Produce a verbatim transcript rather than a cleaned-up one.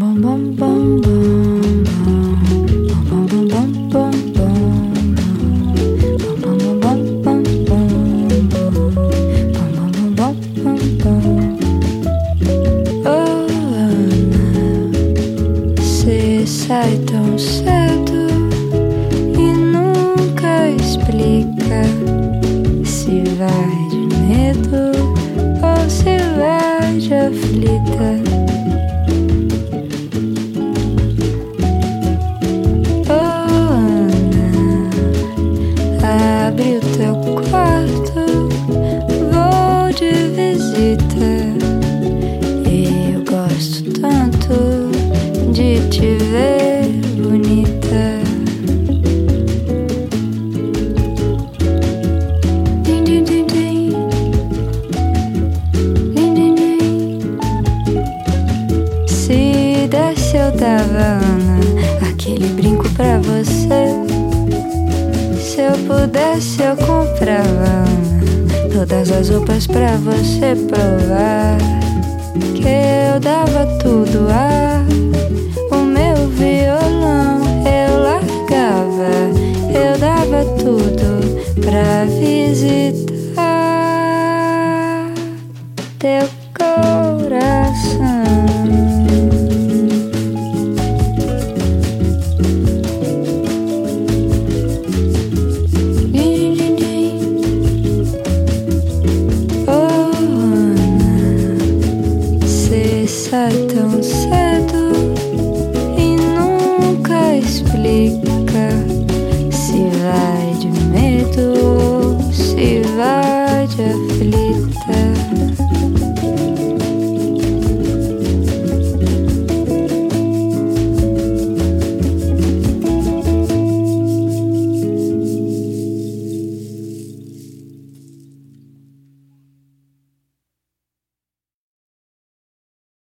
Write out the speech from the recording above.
Sai tão cedo e nunca explica se vai de medo ou se vai de aflita. Oh, Ana, abre o teu quarto, vou de visita. Eu gosto tanto de te ver bonita. Din, din, din, din. Din, din, din. Se desse eu dava, Ana, aquele brinco pra você. Se eu pudesse eu comprava, Ana, todas as roupas pra você provar. Que eu dava tudo a violão, eu largava, eu dava tudo pra visitar teu coração. Din, din, din. Oh, Ana, cê sai tão cedo